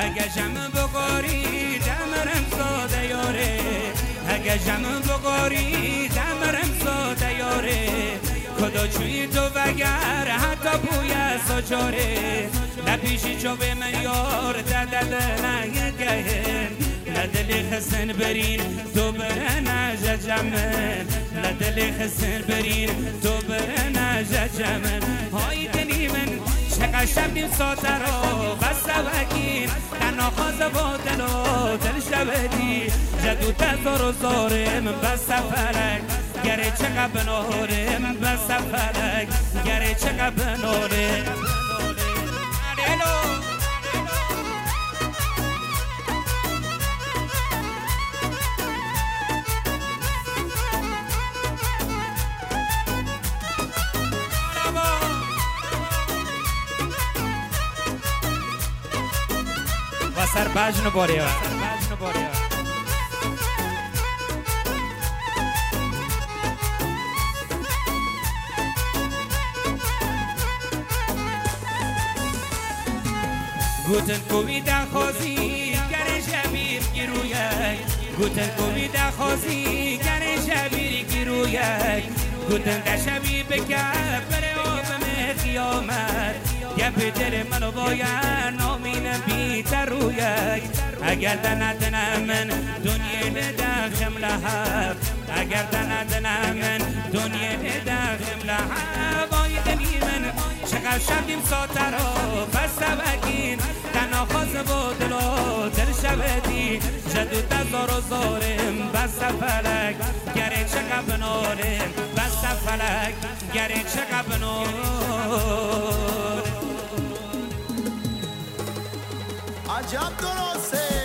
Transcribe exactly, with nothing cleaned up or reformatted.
اگه جمع بگاری دمرم ساده یاره اگه جمع بگاری دمرم ساده یاره کدا چوی تو وگر حتی بوی ساچاره نپیشی چو به من یار ددل نگه لدل خسن برین تو بره نجا جمن لدل خسن برین تو بره نجا جمن های دلی من چقدر شبیم ساته رو بسته وکین تنها خوازه با دل و دل شبدی جدو تزار و زاره من بسته فلک گره چقدر بناره من بسته فلک گره چقدر بناره سر بجن باریا گوتن کوی دخوازی گره شبیر گیرویک گوتن کوی دخوازی گره شبیر گیرویک گوتن دشبی بکر بره آبم قیامت گپ دل منو باید نامینم بیتر رویک اگر دندنم من دنیا ندخم لحب اگر دندنم من دنیا ندخم لحب آی دلی من چقدر شبیم ساته رو بسته بگین تنها خواسته با دل و دل شبدی جدو تزار و زارم بسته فلک گره چقدر بنارم بسته فلک گره چقدر بنارم عجب درسته